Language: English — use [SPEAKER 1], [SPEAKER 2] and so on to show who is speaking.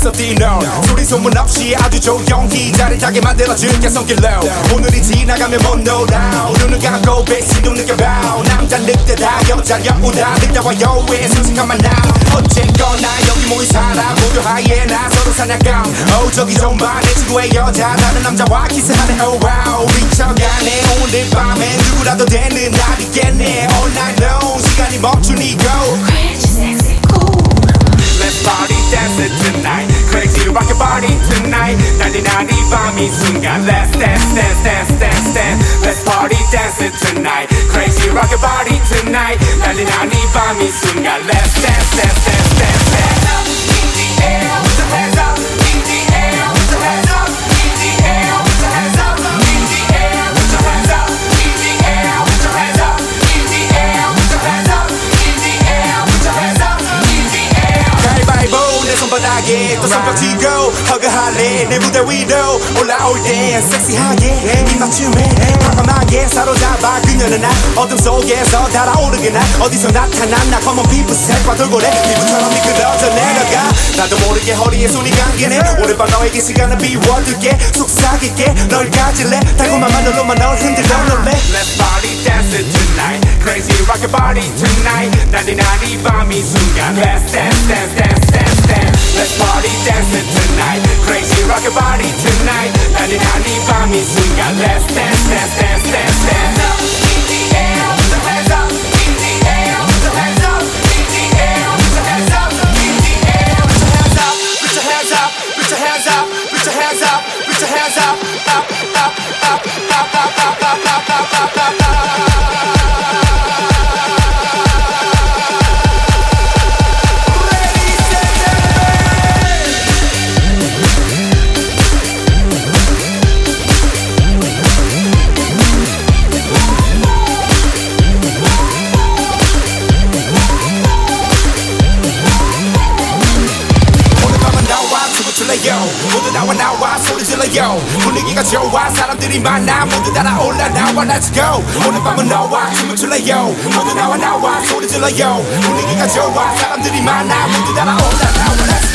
[SPEAKER 1] 나서 뛰노 소리 소문 없이 아주 조용히 짜릿하게 만들어줄게 손길로 오늘이 지나가면 못 놀아 눈을 감고 배신도 느껴봐 남자 늑대다 여자 여우다 늑대와 여우의 솔직한 만남 어쨌거나 여기 모인 사람 모두 하이에나 서로 사냥감 저기 좀 봐 내 친구의 여자 다른 남자와 키스하네 oh wow 미쳐가네 오늘 밤엔 누구라도 되는 날이겠네 all night long 시간이 멈추니고
[SPEAKER 2] Crazy sexy cool
[SPEAKER 3] Let's party dance it tonight Crazy rock your body tonight 난리 밤이 순간 Let's dance dance dance dance dance Let's party dance it tonight Crazy rock your body tonight 난리 밤이 순간 Let's dance dance dance dance dance up in the air with your hands up in the air with your hands up in the air with your hands up in the air with your hands up in the air with your hands up in the air with your hands up in the air with your hands up in the air
[SPEAKER 1] 가위바위보 내 손바닥에 또 손뼉 치고 허그할래 내 무대 위로 올라올 땐 섹시하게 이 맞춤에 과감하게 사로잡아 그녀는 나 어둠 속에서 달아오르게 나 어디서 나타났나 Come on people 색과 돌고래 피부처럼 미끄러져 내려가 나도 모르게 허리에 손이 감기네 오늘 밤 너에게 시간을 비워둘게 속삭일게 널 가질래 달콤한 마늘로만 널 흔들어 놀래
[SPEAKER 3] Let's party dance it tonight Crazy rock your body tonight 난리 밤이 순간 Let's dance dance dance dance dance Let's party dance it tonight Crazy rock your body tonight 난리 밤이 순간 Let's dance dance dance dance dance up in the air with your hands up in the air with your hands up in the air with your hands up in the air with your hands up
[SPEAKER 1] Put your hands up, put your hands up, put your hands up, put your hands up, up, up, up, up, up, up, up, up, up, up, up. 모두 나와 소리 질러요 분위기가 좋아 사람들이 많아 모두 따라올라 나와 Let's go 오늘 밤은 너와 춤을 출래요 모두 나와 소리 질러요 분위기가 좋아 사람들이 많아 모두 따라올라 나와 Let's go